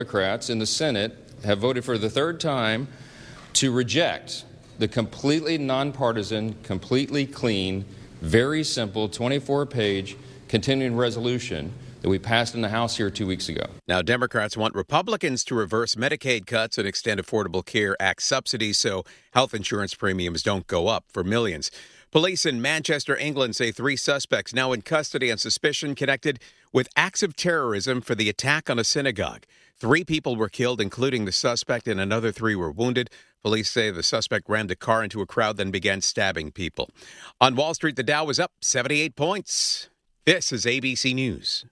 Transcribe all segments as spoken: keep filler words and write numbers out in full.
Democrats in the Senate have voted for the third time to reject the completely nonpartisan, completely clean, very simple twenty-four page continuing resolution that we passed in the House here two weeks ago. Now, Democrats want Republicans to reverse Medicaid cuts and extend Affordable Care Act subsidies so health insurance premiums don't go up for millions. Police in Manchester, England say three suspects now in custody on suspicion connected with acts of terrorism for the attack on a synagogue. Three people were killed, including the suspect, and another three were wounded. Police say the suspect rammed a car into a crowd, then began stabbing people. On Wall Street, the Dow was up seventy-eight points. This is A B C News.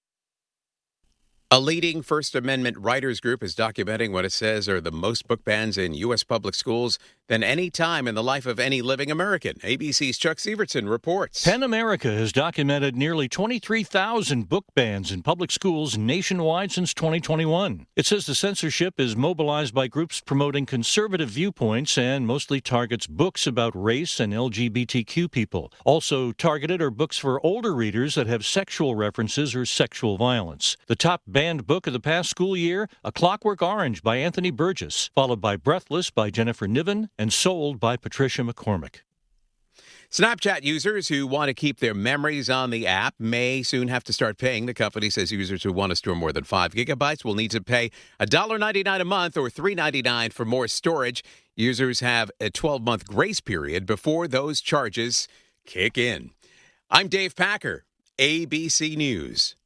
A leading First Amendment writers group is documenting what it says are the most book bans in U S public schools than any time in the life of any living American. A B C's Chuck Severson reports. PEN America has documented nearly twenty-three thousand book bans in public schools nationwide since twenty twenty-one. It says the censorship is mobilized by groups promoting conservative viewpoints and mostly targets books about race and L G B T Q people. Also targeted are books for older readers that have sexual references or sexual violence. The top banned book of the past school year, A Clockwork Orange by Anthony Burgess, followed by Breathless by Jennifer Niven, and Sold by Patricia McCormick. Snapchat users who want to keep their memories on the app may soon have to start paying. The company says users who want to store more than five gigabytes will need to pay one dollar ninety-nine a month or three dollars ninety-nine for more storage. Users have a twelve-month grace period before those charges kick in. I'm Dave Packer, A B C News.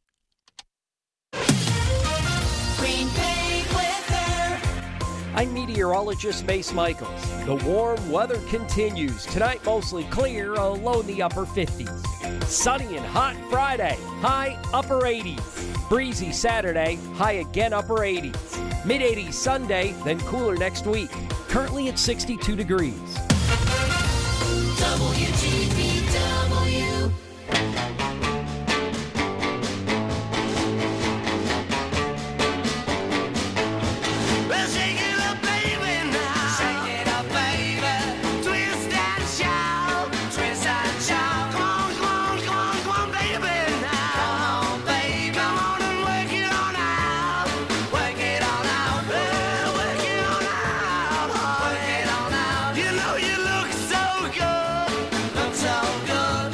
I'm meteorologist Mace Michaels. The warm weather continues. Tonight, mostly clear, a low in the upper fifties. Sunny and hot Friday, high upper eighties. Breezy Saturday, high again upper eighties. mid eighties Sunday, then cooler next week. Currently at sixty-two degrees. W T V W. So good,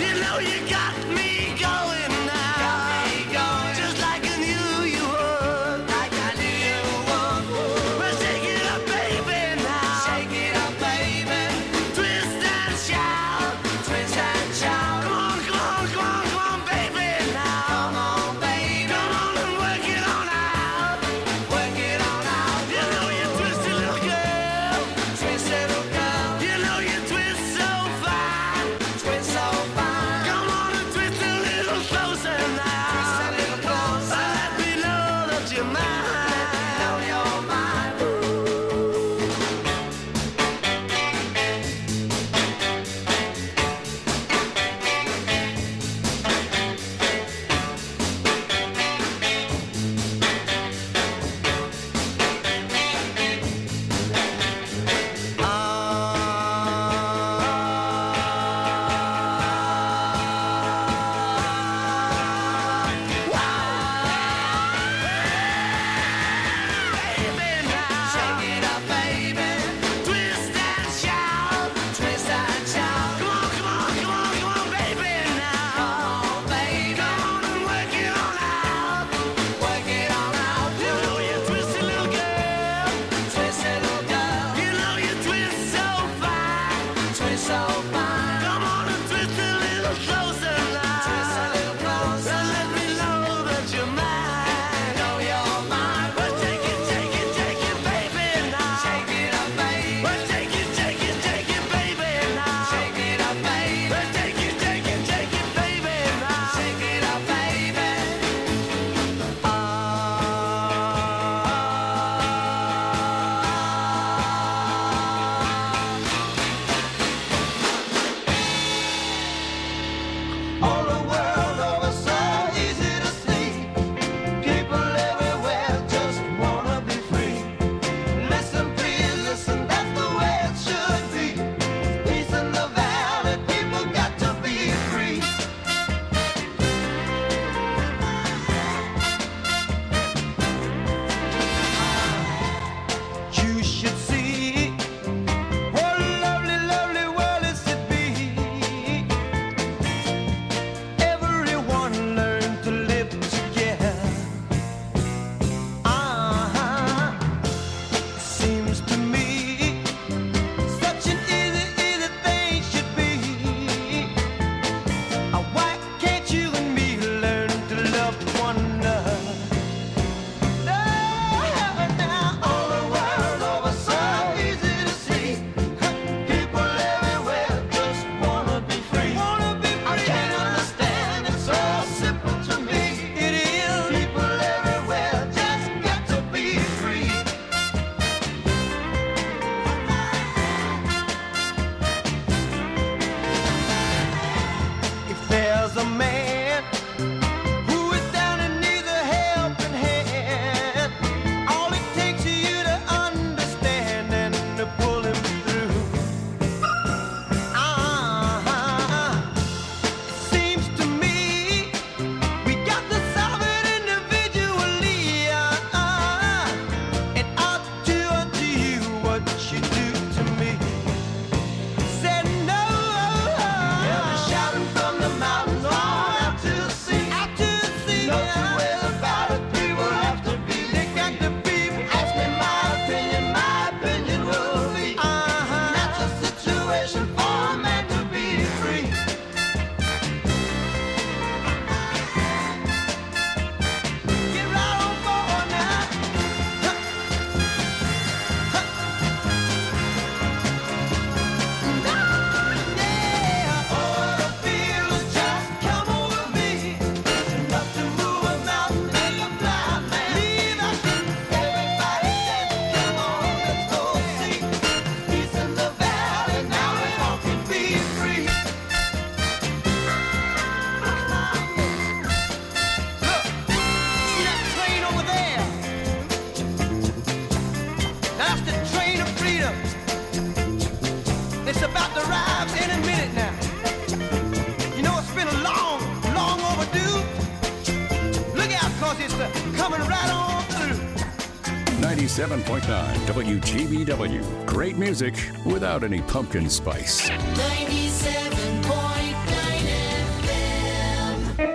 It's about to arrive any minute now. You know, it's been a long, long overdue. Look out, cause it's uh, coming right on through. ninety-seven point nine W G B W. Great music without any pumpkin spice. ninety-seven point nine F M.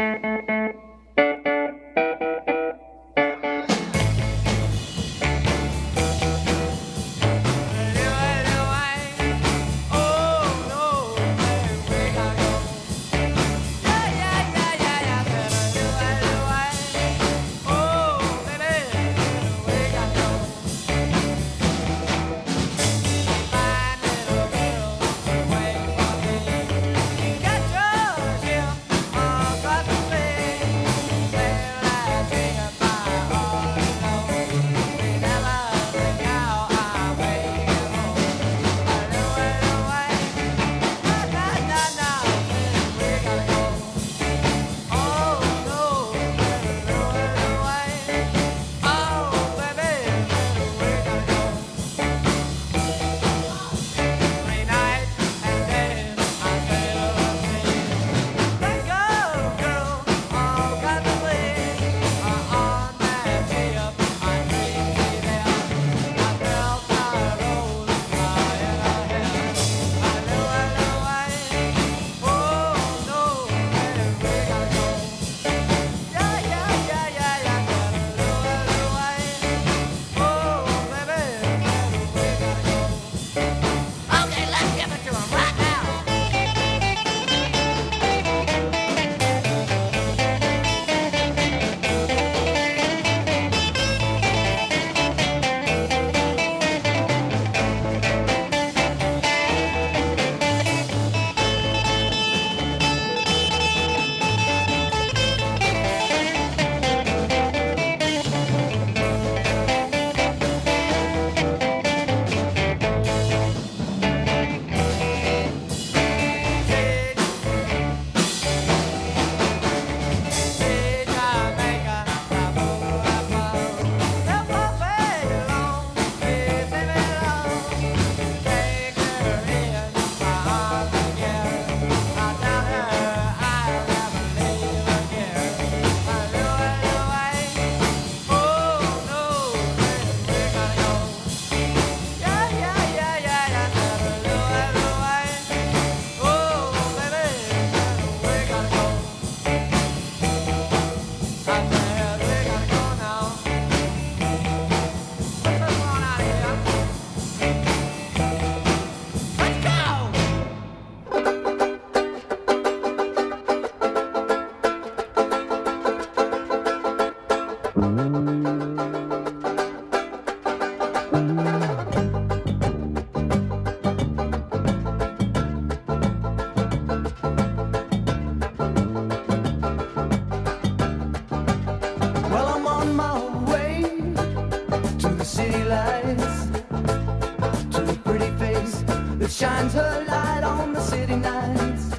Shines her light on the city nights.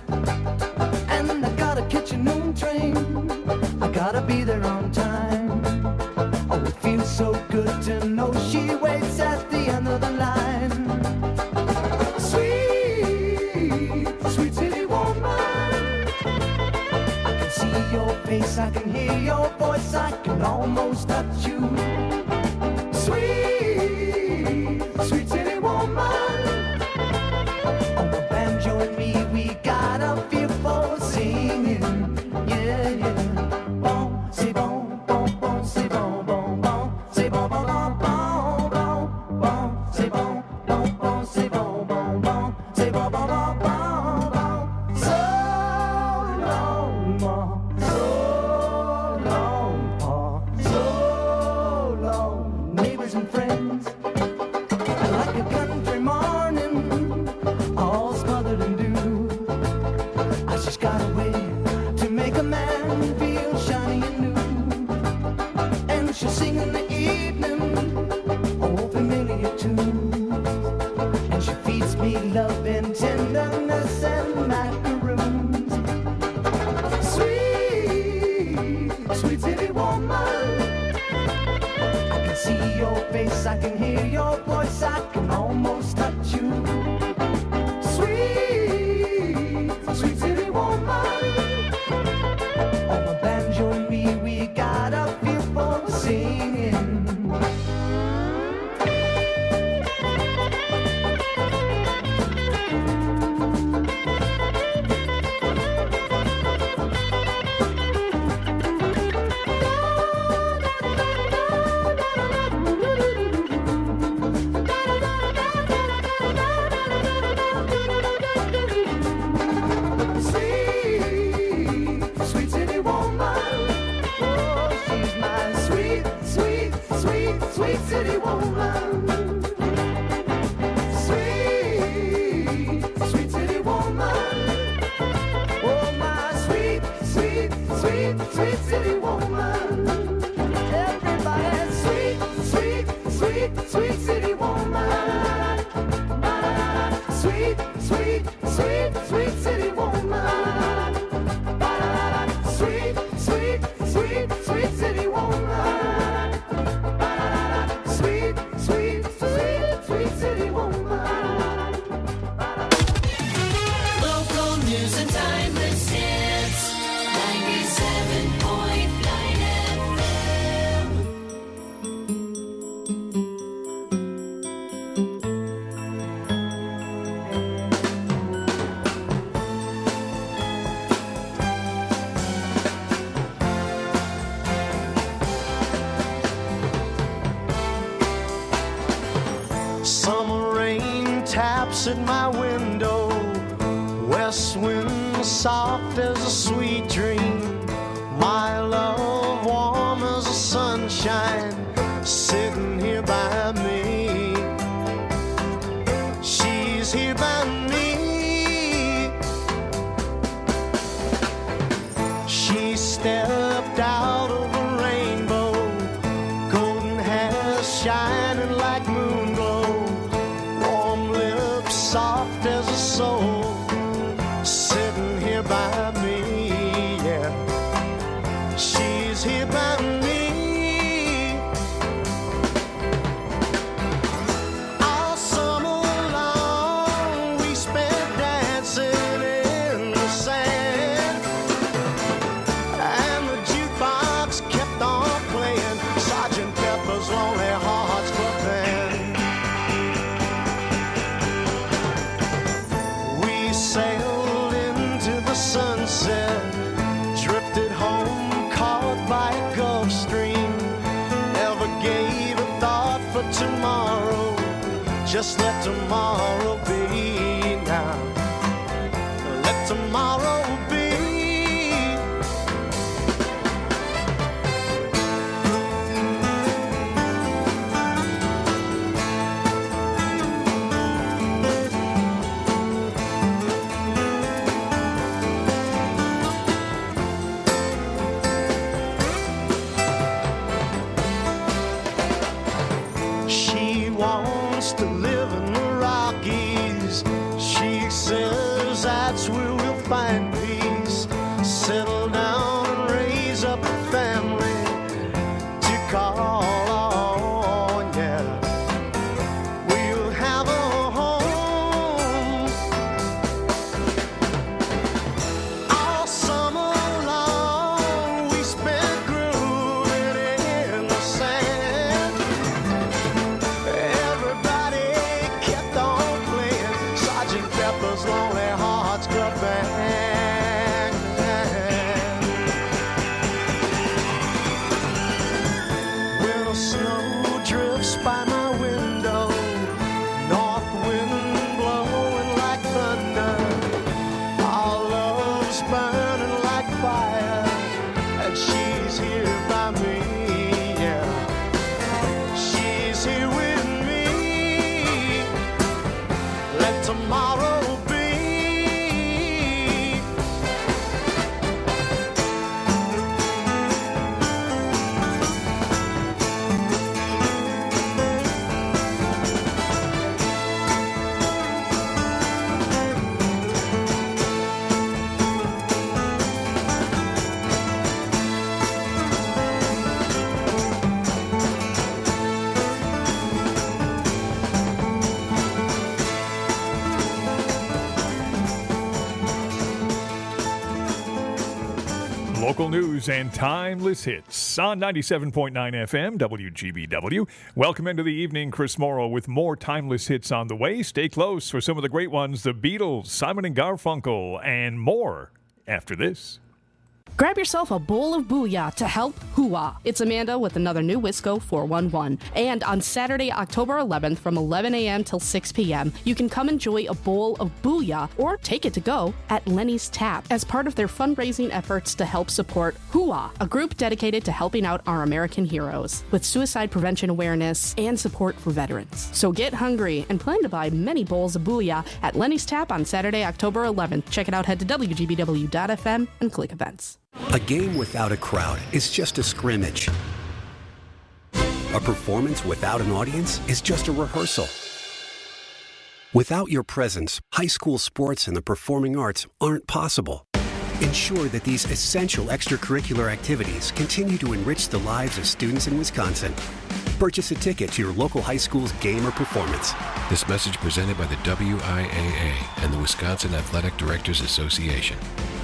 And I gotta catch a noon train. I gotta be there on time. Oh, it feels so good to know she waits at the end of the line. Sweet, sweet city woman, I can see your face, I can hear your voice, I can almost touch you. Sweet, sweet city woman, we got a feel for singing, yeah, yeah. Bon, c'est bon, bon, bon, c'est bon, bon, bon, c'est bon, bon, bon, bon, bon, bon, c'est bon, bon, bon, c'est bon, bon, bon, c'est bon, bon, bon, bon, bon. So long, ma, so long, pa, so long, neighbors and friends, like a country morning, all smothered in dew. She's got a way to make a man feel shiny and new. And she'll sing in the evening, old familiar tunes. And she feeds me love and tenderness and macaroons. Sweet, sweet city woman, I can see your face, I can hear your voice, I can almost touch you. sweet city woman. Sweet, sweet city woman. Oh, my sweet, sweet, sweet, sweet city woman. Everybody, sweet, sweet, sweet, sweet city woman. Sweet, sweet, sweet, sweet city woman. Sweet, sweet, sweet, sweet city woman. Sweet, sweet, sweet, sweet city woman. Local news and timeless hits. ninety-seven point nine F M. Summer rain taps at my window. West wind soft as a sweet dream. My love warm as the sunshine, sitting here by me. She's here by me. She stepped out of a rainbow, golden hair shining like moon glow, warm lips soft as a soul, sitting here by me, yeah. She's here by me. All summer long we spent dancing in the sand, and the jukebox kept on playing Sergeant Pepper's Lonely Hearts Club Band. We sailed into the sunset, drifted home caught by a Gulf Stream. Never gave a thought for tomorrow, just let tomorrow be now. Let tomorrow be. She wants to live in the Rockies. She says that's where we'll find peace. Settle down and raise up a family to call on, yeah. We'll have a home. All summer long we spent grooving in the sand. Everybody kept on playing Sergeant Pepper's Lonely Hearts Club Band. When the snow drifts by my window, north wind blowing like thunder, our love's burning like fire, and she's here by me, yeah. She's here with me. Let tomorrow be. Local news and timeless hits on ninety-seven point nine F M, W G B W. Welcome into the evening. Chris Morrow with more timeless hits on the way. Stay close for some of the great ones, the Beatles, Simon and Garfunkel, and more after this. Grab yourself a bowl of booyah to help hooah. It's Amanda with another new Wisco four one one. And on Saturday, October eleventh from eleven a.m. till six p.m., you can come enjoy a bowl of booyah or take it to go at Lenny's Tap as part of their fundraising efforts to help support hooah, a group dedicated to helping out our American heroes with suicide prevention awareness and support for veterans. So get hungry and plan to buy many bowls of booyah at Lenny's Tap on Saturday, October eleventh. Check it out, head to W G B W dot F M and click events. A game without a crowd is just a scrimmage. A performance without an audience is just a rehearsal. Without your presence, high school sports and the performing arts aren't possible. Ensure that these essential extracurricular activities continue to enrich the lives of students in Wisconsin. Purchase a ticket to your local high school's game or performance. This message presented by the W I A A and the Wisconsin Athletic Directors Association.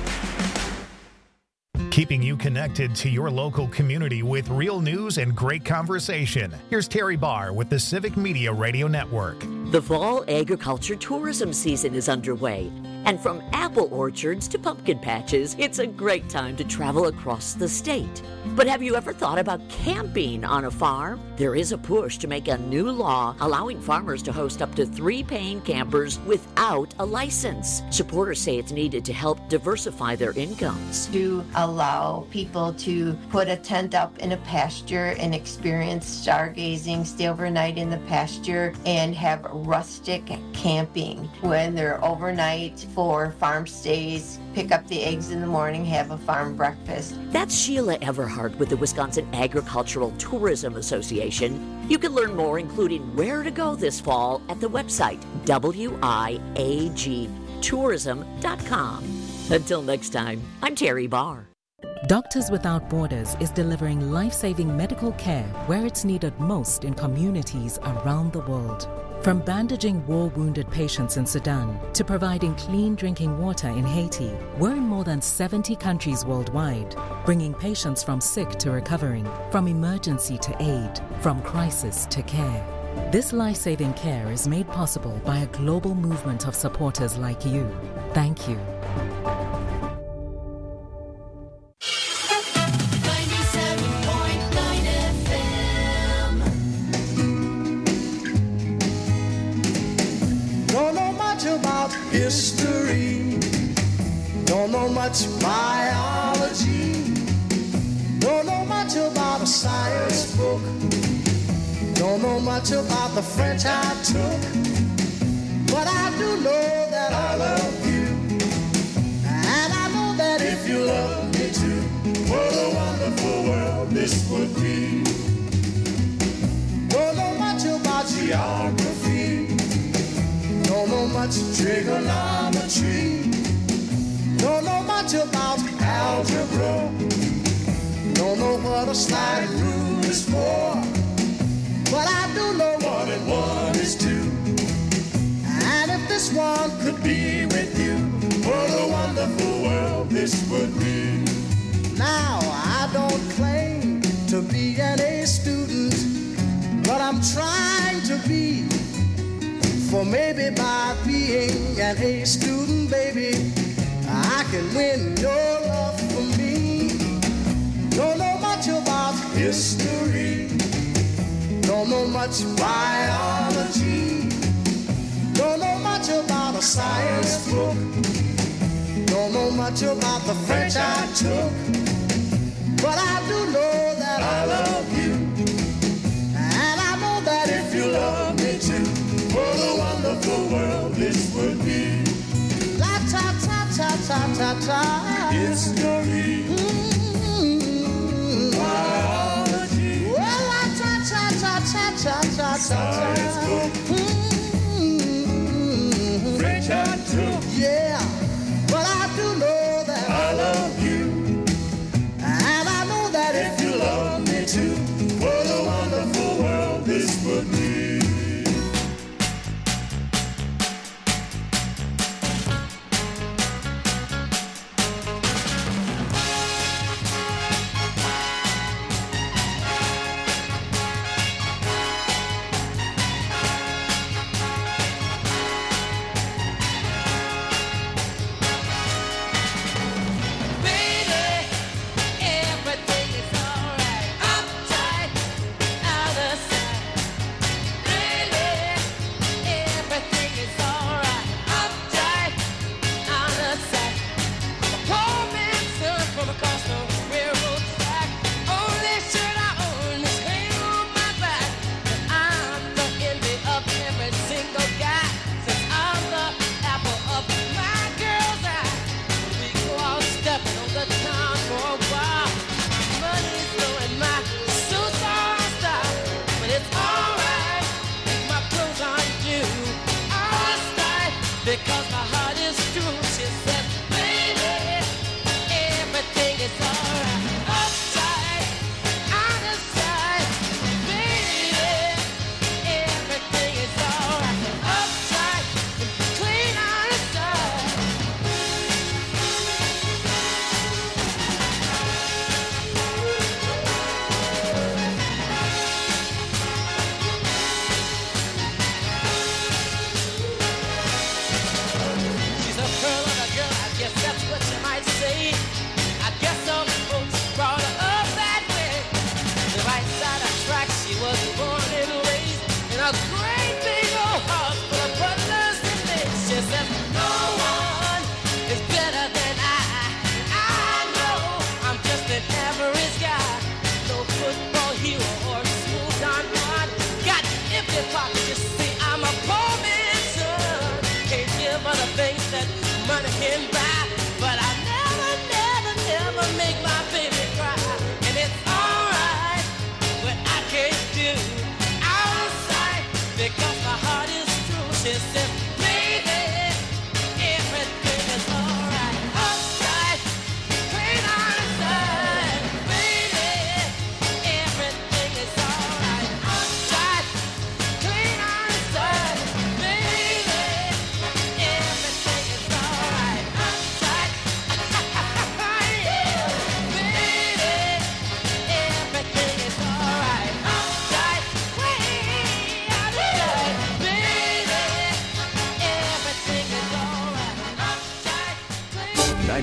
Keeping you connected to your local community with real news and great conversation. Here's Terry Barr with the Civic Media Radio Network. The fall agriculture tourism season is underway, and from apple orchards to pumpkin patches, it's a great time to travel across the state. But have you ever thought about camping on a farm? There is a push to make a new law allowing farmers to host up to three paying campers without a license. Supporters say it's needed to help diversify their incomes. To allow people to put a tent up in a pasture and experience stargazing, stay overnight in the pasture, and have rustic camping when they're overnight for farm stays, pick up the eggs in the morning, have a farm breakfast. That's Sheila Everhart with the Wisconsin Agricultural Tourism Association. You can learn more, including where to go this fall, at the website W I A G tourism dot com. Until next time, I'm Terry Barr. Doctors Without Borders is delivering life-saving medical care where it's needed most in communities around the world. From bandaging war-wounded patients in Sudan to providing clean drinking water in Haiti, we're in more than seventy countries worldwide, bringing patients from sick to recovering, from emergency to aid, from crisis to care. This life-saving care is made possible by a global movement of supporters like you. Thank you. About history, don't know much biology, don't know much about a science book, don't know much about the French I took, but I do know that I love you, and I know that if you love me too, what a wonderful world this would be. Don't know much about geography, don't know much trigonometry, don't know much about algebra, don't know what a slide rule is for, but I do know one and one is two. And if this one could be with you, what a wonderful world this would be. Now I don't claim to be an A student, but I'm trying to be. For maybe by being an A student, baby, I can win your love for me. Don't know much about history, don't know much biology, don't know much about a science book, don't know much about the French I took, but I do know that I love you, and I know that if you love me too, what a wonderful world this would be. La ta ta ta ta ta ta. History. Mm-hmm. Biology. Well, la ta ta ta ta ta ta ta. Science book. Mm-hmm. French I took. Yeah, but I do know that I love you, and I know that if you love me too, what a wonderful world this would be.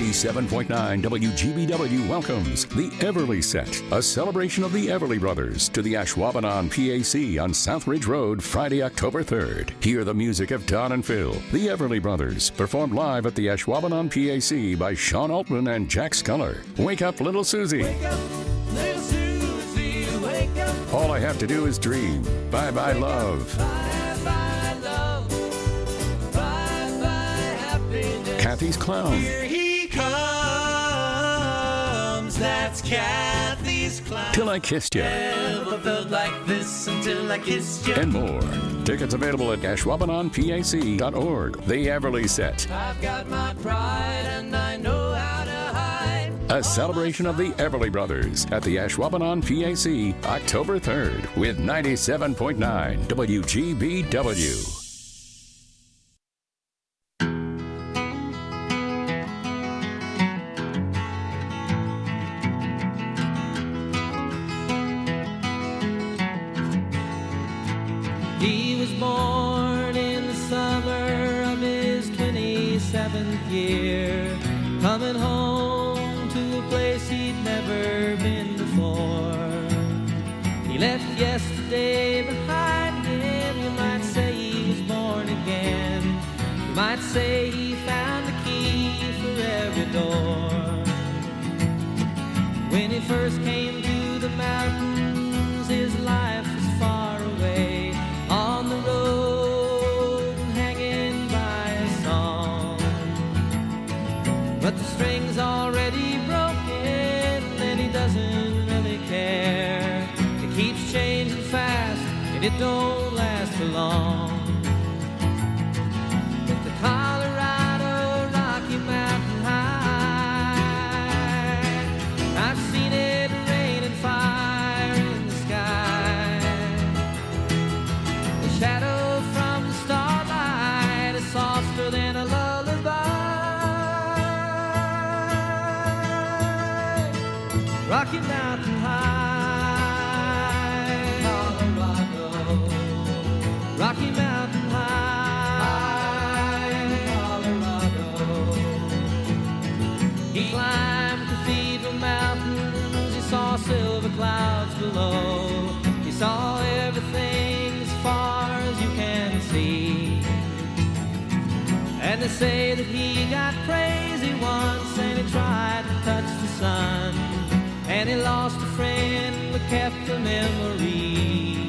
ninety-seven point nine W G B W welcomes the Everly Set, a celebration of the Everly Brothers, to the Ashwaubenon P A C on Southridge Road, Friday, October third. Hear the music of Don and Phil, the Everly Brothers, performed live at the Ashwaubenon P A C by Sean Altman and Jack Sculler. Wake up, little Susie. Wake up, little Susie, wake up. All I have to do is dream. Bye bye, love. Bye bye, love. Bye bye, happiness. Kathy's Clown. Here he comes. That's Kathy's Clown. Till I Kissed You. Never felt like this until I kissed you. And more. Tickets available at ashwaubenon P A C dot org. The Everly Set. I've got my pride and I know how to hide. A celebration of the Everly Brothers at the Ashwaubenon P A C, October third, with ninety-seven point nine W G B W. He was born in the summer of his twenty-seventh year, coming home to a place he'd never been before. He left yesterday behind him. You might say he was born again. You might say he found the key for every door. When he first came to the mountains, his life was far away, on the road, hanging by a song. But the string's already broken, and he doesn't really care. It keeps changing fast, and it don't last for long. With the Colorado Rocky Mountain High, I've seen it rain and fire in the sky. The shadow from the starlight is softer than a lullaby. Rocky Mountain High, Colorado. Rocky Mountain High, Colorado. He climbed Cathedral Mountains. He saw silver clouds below. He saw everything as far as you can see. And they say that he got crazy once, and he tried to touch the sun, and he lost a friend but kept a memory.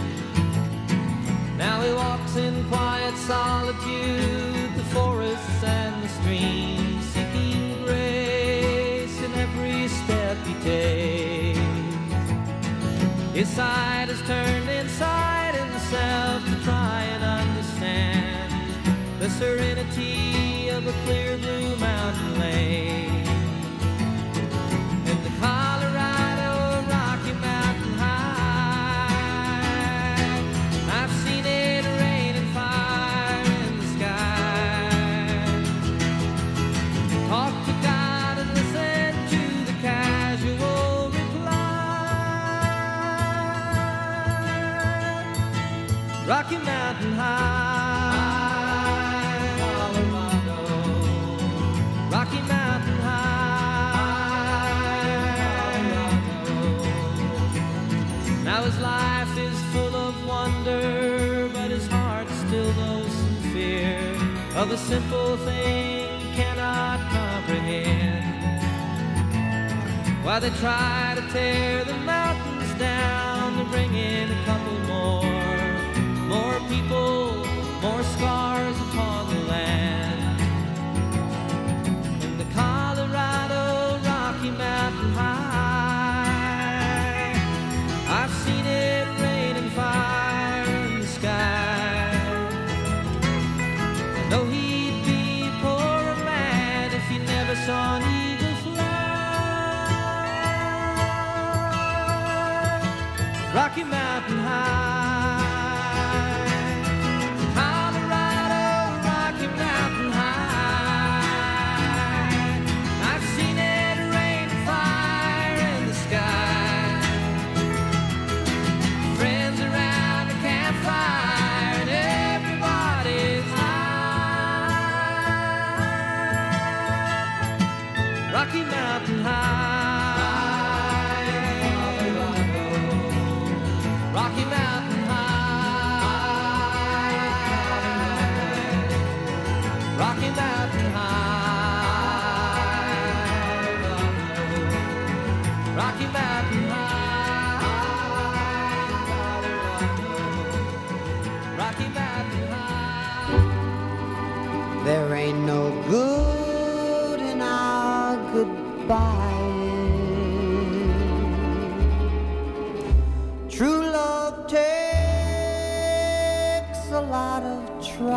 Now he walks in quiet solitude, the forests and the streams, seeking grace in every step he takes. His side is turned inside himself to try and understand the serenity of a clear blue mountain lake. In the Colorado Rocky Mountain High, I've seen it rain and fire in the sky. Talk to God and listen to the casual reply. Rocky Mountain High, Colorado. Rocky Mountain High, Colorado. Now his life is full of wonder, but his heart still knows some fear of a simple thing cannot comprehend. While they try to tear the mountains down to bring in a couple more, more people, more scars upon the land. In the Colorado Rocky Mountain High, I've seen it rain and fire in the sky. I know he'd be a poorer man if he never saw an eagle fly. Rocky Mountain High. keep acting high. There ain't no good in our goodbye. True love takes a lot of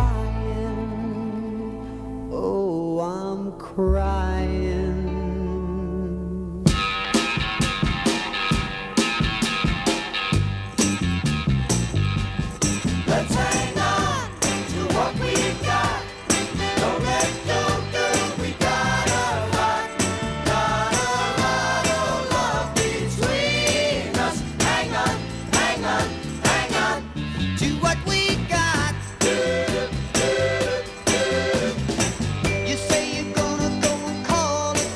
trying. Oh, I'm crying. Let's hang on to what we got. Don't let go, girl. We got a lot, got a lot of love between us. Hang on, hang on, hang on to what we got. You say you're gonna go and call a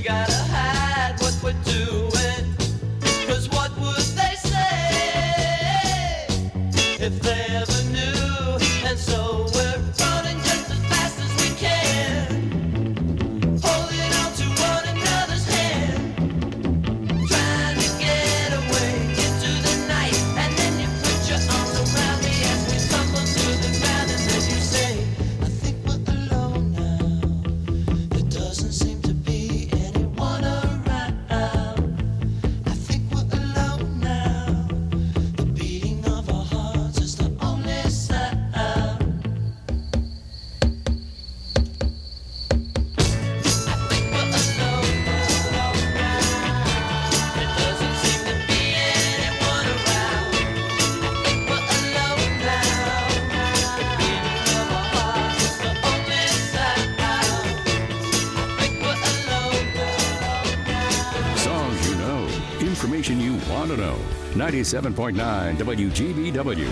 gotta hide what we're doing. 'Cause what would they say if they ever knew? And so we're running just as fast as we can, holding on to one another's hand, trying to get away into the night. And then you put your arms around me as we tumble to the ground, and then you say, I think we're alone now. There doesn't seem to be anyone around. I think we're alone now. The beating of our hearts is the only sound. Songs you know, information you want to know. ninety-seven point nine W G B W.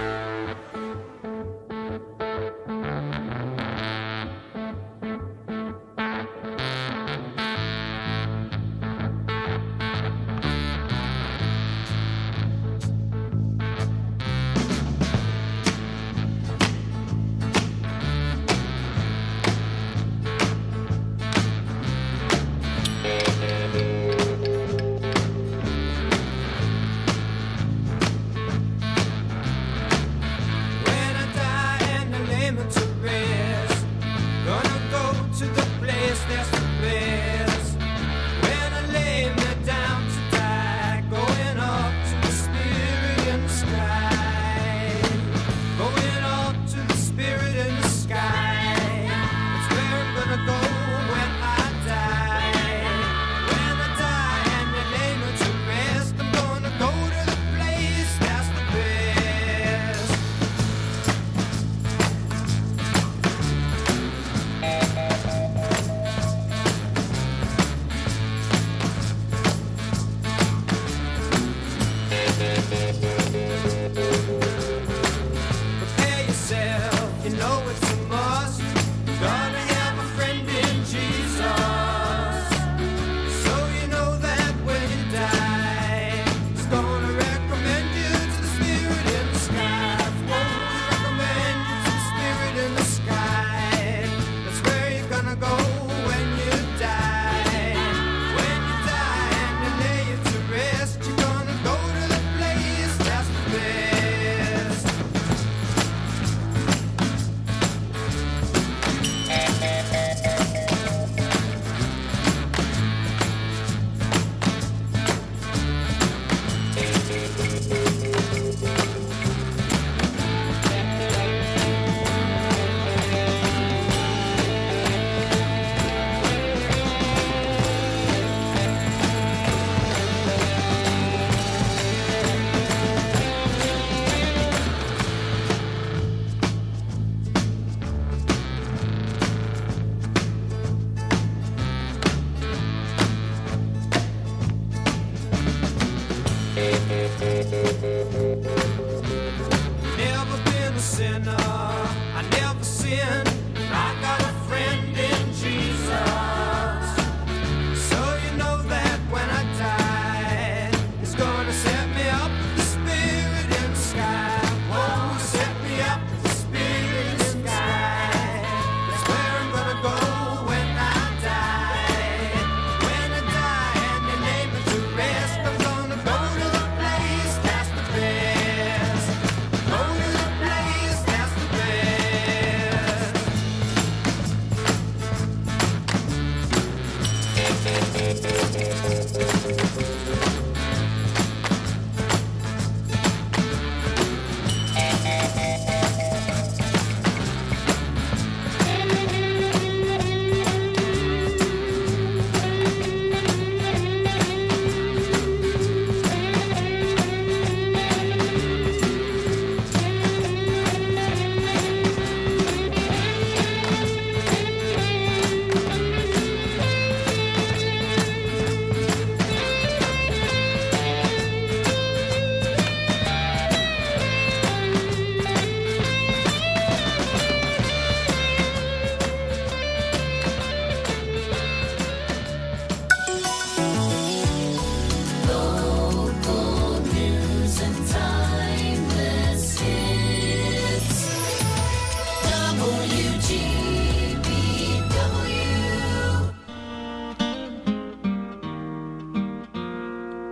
When I die and I lay me to rest, gonna go to the place that's the best. When I lay me down to die, going up to the spirit in the sky, going up to the spirit in the sky. That's where I'm gonna go when I die. When I die and they lay me to rest, I'm gonna go to the place that's the best. Prepare yourself, you know it's a must. Gotta have a friend in Jesus. So you know that when you die, He's gonna recommend you to the spirit in the sky. Won't recommend you to the spirit in the sky. That's where you're gonna go when you die. When you die and they lay you to rest, you're gonna go to the place that's the best. Never been a sinner, I never sinned. I got a friend in Jesus. So you know that when I die, He's gonna set me up with the spirit in the sky. Oh, set me up with the spirit in the sky. That's where I'm gonna go when I die. When I die and they lay me to rest, I'm gonna go to the place that's the best. Go to the place that's the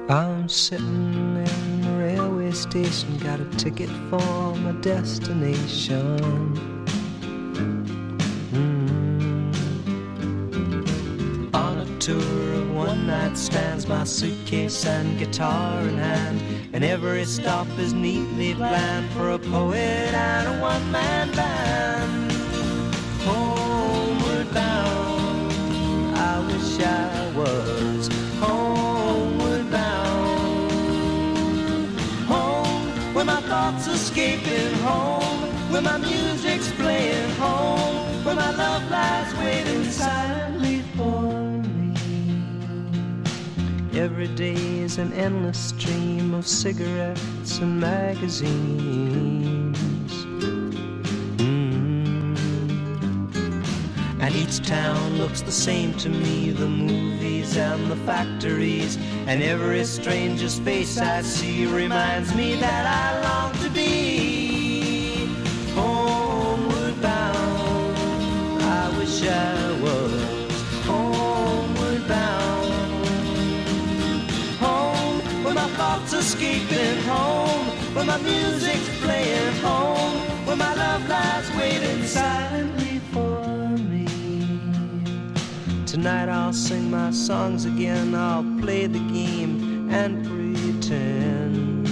I'm sitting in the railway station, got a ticket for my destination. Mm. On a tour of one night stands, my suitcase and guitar in hand, and every stop is neatly planned for a poet and a one-man band. Homeward bound, I wish I was homeward bound. Home, where my thoughts escaping, home, where my music's playing, home, where my love lies waiting silently for me. Every day is an endless stream of cigarettes and magazines. And each town looks the same to me, the movies and the factories, and every stranger's face I see reminds me that I long to be homeward bound. I wish I was homeward bound. Home, where my thoughts escaping, home, where my music's playing, home, where my love lies waiting silently for me. Tonight I'll sing my songs again, I'll play the game and pretend.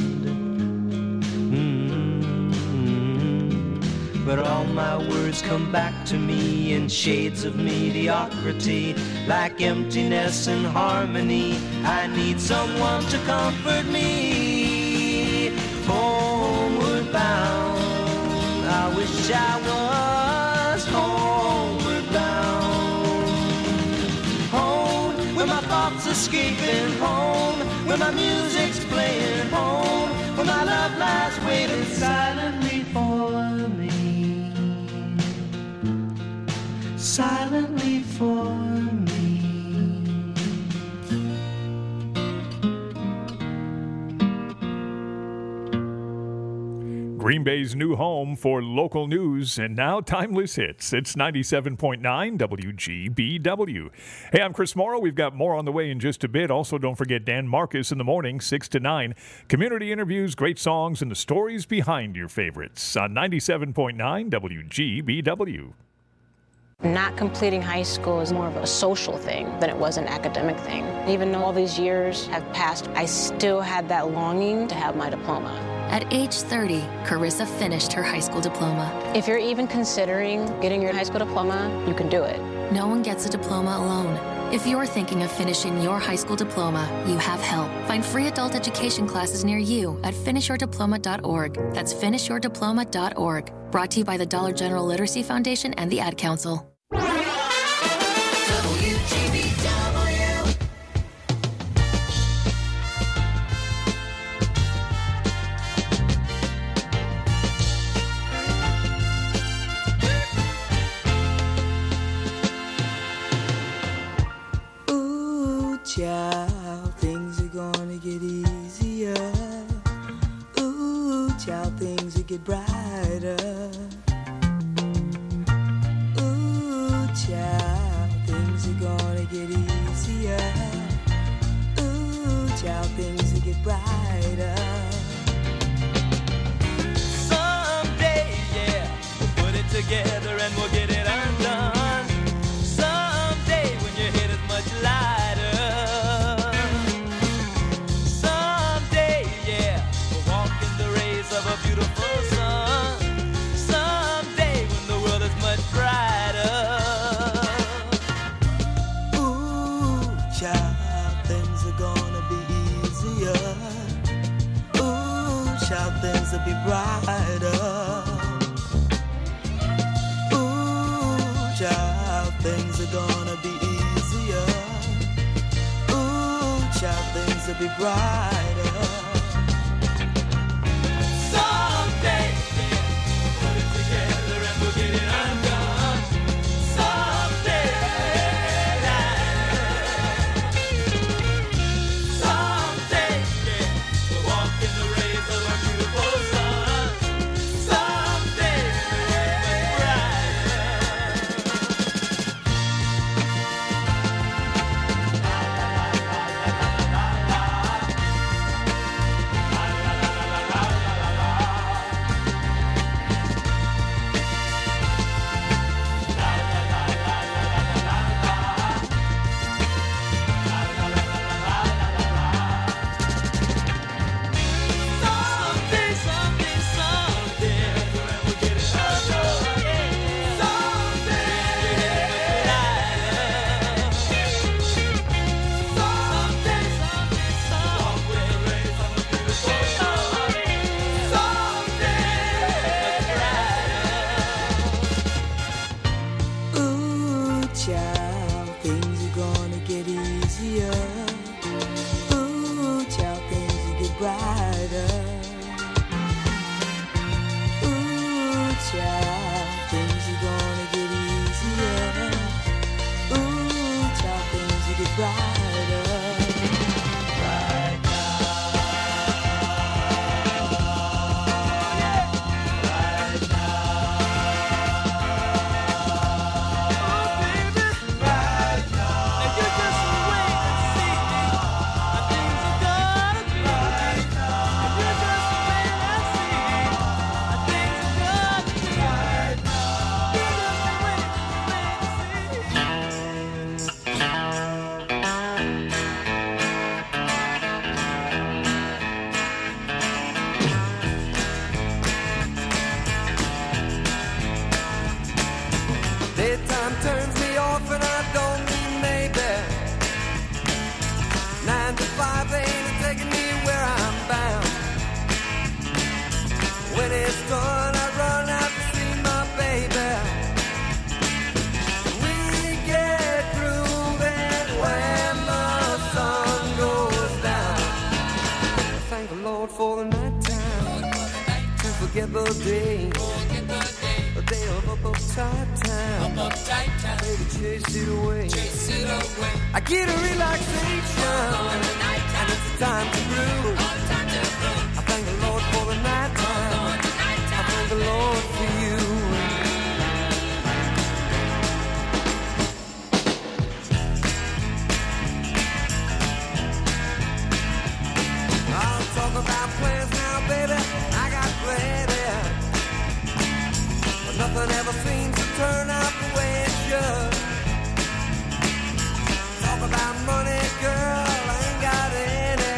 Mm-hmm. But all my words come back to me in shades of mediocrity, like emptiness and harmony. I need someone to comfort me. Homeward bound, I wish I was homeward bound. Where my thoughts escaping, home, where my music's playing, home, where my love lies waiting silently for me, silently for me. Green Bay's new home for local news and now timeless hits. It's ninety-seven point nine W G B W. Hey, I'm Chris Morrow. We've got more on the way in just a bit. Also, don't forget Dan Marcus in the morning, six to nine. Community interviews, great songs, and the stories behind your favorites on ninety-seven point nine W G B W. Not completing high school is more of a social thing than it was an academic thing. Even though all these years have passed, I still had that longing to have my diploma. At age thirty, Carissa finished her high school diploma. If you're even considering getting your high school diploma, you can do it. No one gets a diploma alone. If you're thinking of finishing your high school diploma, you have help. Find free adult education classes near you at finish your diploma dot org. That's finish your diploma dot org. Brought to you by the Dollar General Literacy Foundation and the Ad Council. W G B W. Ooh, child, things are gonna get easier. Ooh, child, things will get brighter. Ooh, child, things are gonna get easier. Ooh, child, things will get brighter. Someday, yeah, we'll put it together and we'll get it undone. Someday, when your head is much lighter. Someday, yeah, we'll walk in the rays of a beautiful sun. Someday, when the world is much brighter. Ooh, child, things are gonna be easier. Ooh, child, things will be brighter. Ooh, child, things are gonna be easier. Ooh, child, things will be brighter. Someday, yeah, we'll put it together and we'll get it undone. Someday, someday, yeah, we'll walk in the rays of a beautiful sun. Someday, brighter. things are gonna get easier. Ooh, child, things will get brighter. Ooh, child, things are gonna get easier. Ooh, child, things will get brighter. Right now. Right now. Oh, baby. Right now. And you just wait and see how things are gonna be. Right now. And you just wait and see how things are gonna be. Right now. You just wait, wait and see. Daytime turns me off and I don't mean maybe. Nine to five ain't taking me where I'm bound. When it's done, I run out to see my baby. We get grooving when the sun goes down. Thank the Lord for the night time, to forget the day. A day of up uptight time. Up uptight time. Baby, chase it away. Chase it away. I get a relaxation. And it's the time to groove. Time to groove. I thank the Lord for the night time. I thank the Lord for you. I'll talk about plans now, baby. I got plenty. But nothing ever seems to turn out the way it should. Talk about money, girl, I ain't got any.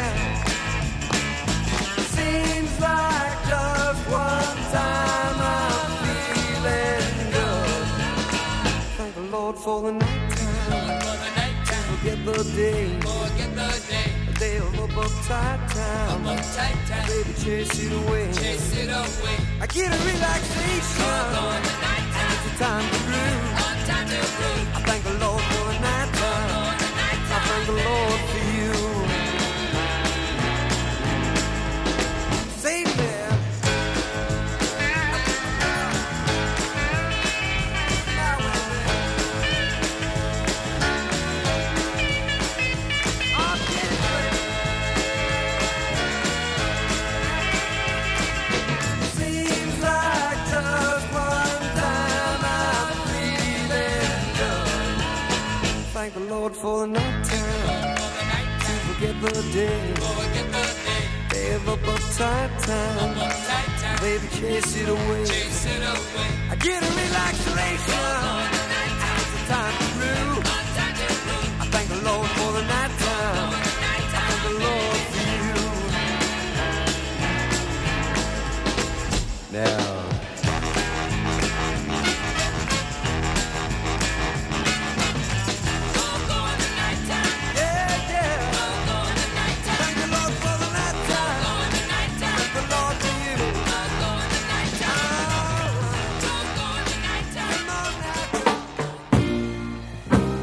Seems like just one time I'm feeling good. Thank the Lord for the night time. Forget the day. Forget the day. A day of up uptight time. Up uptight time. Baby, chase it away. Chase it away. I get a relaxation. And it's a time to groove. Time to groove. I thank the Lord for the night time. I thank the Lord for you. Say there. Seems like just one time I'm feeling good. Thank the Lord for the night time. To forget the day. Day of up uptight time. Baby, chase it away. I get a relaxation. It's the time to groove. I thank the Lord for the night time. I thank the Lord for you. Now. Yeah, yeah. Thank the Lord for the night time. Thank the Lord for you. Come on now.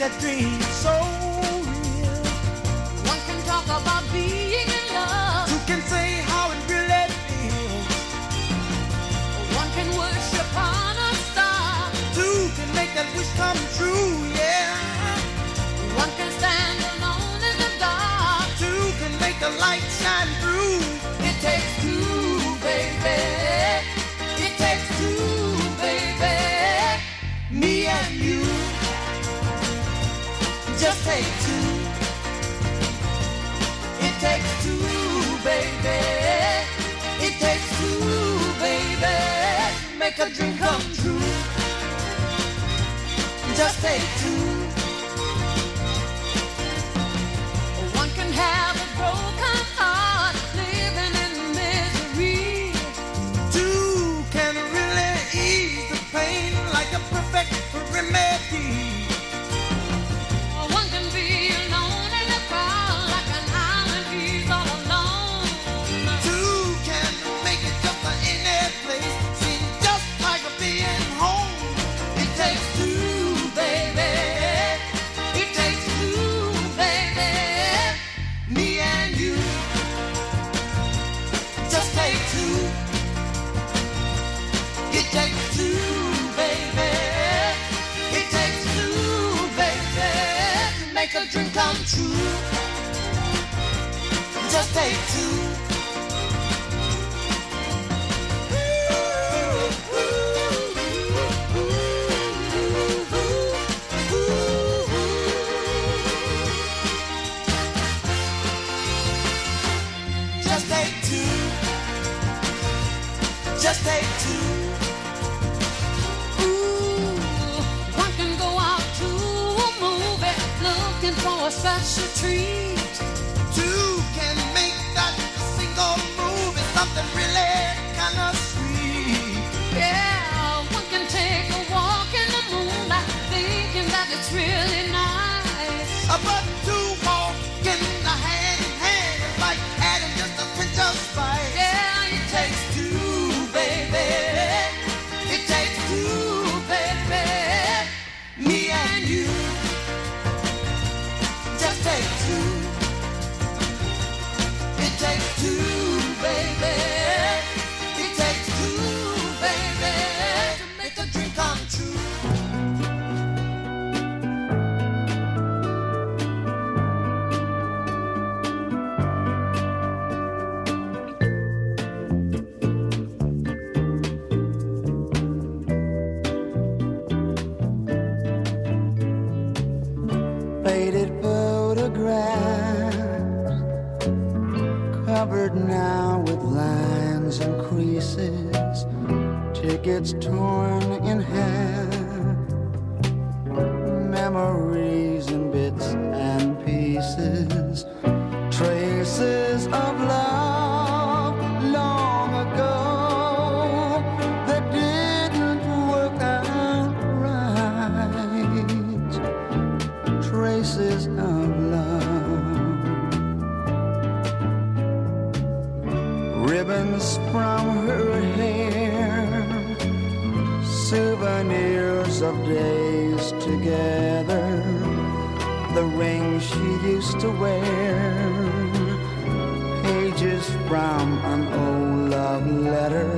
that dream so real. One can talk about being in love. Two can say how it really feels. One can wish upon a star. Two can make that wish come true, yeah. One can stand alone in the dark. Two can make the light shine through. It takes two, baby. It takes two, baby. Me and you. Just take two. It takes two, baby. It takes two, baby. Make a dream come true. Just take two. One can have a broken heart, living in misery. Two can really ease the pain like a perfect remedy. One can be alone in a crowd like an island he's all alone. Two can make it just a any place, seem just like a being home. It takes two, baby. It takes two, baby. Me and you. Just take two. It takes two, baby. It takes two, baby. To make a dream come true. Just take two. Just take two. Just take two. Ooh, one can go out to a movie looking for a special treat. Two can make that single movie something really kind of sweet. Yeah, one can take a walk in the moonlight thinking that it's really nice. But two walking hand in hand is like adding just a pinch of spice. Yeah, it takes two, baby. It takes two, baby. Me and you. Just take two. It takes two, baby. It takes two, baby. To make a dream come true. Faded photographs covered now with lines and creases, tickets torn in half, memories in bits and pieces, traces of love long ago that didn't work out right, traces of love, ribbons from her hair, souvenirs of days together, the ring she used to wear, pages from an old love letter,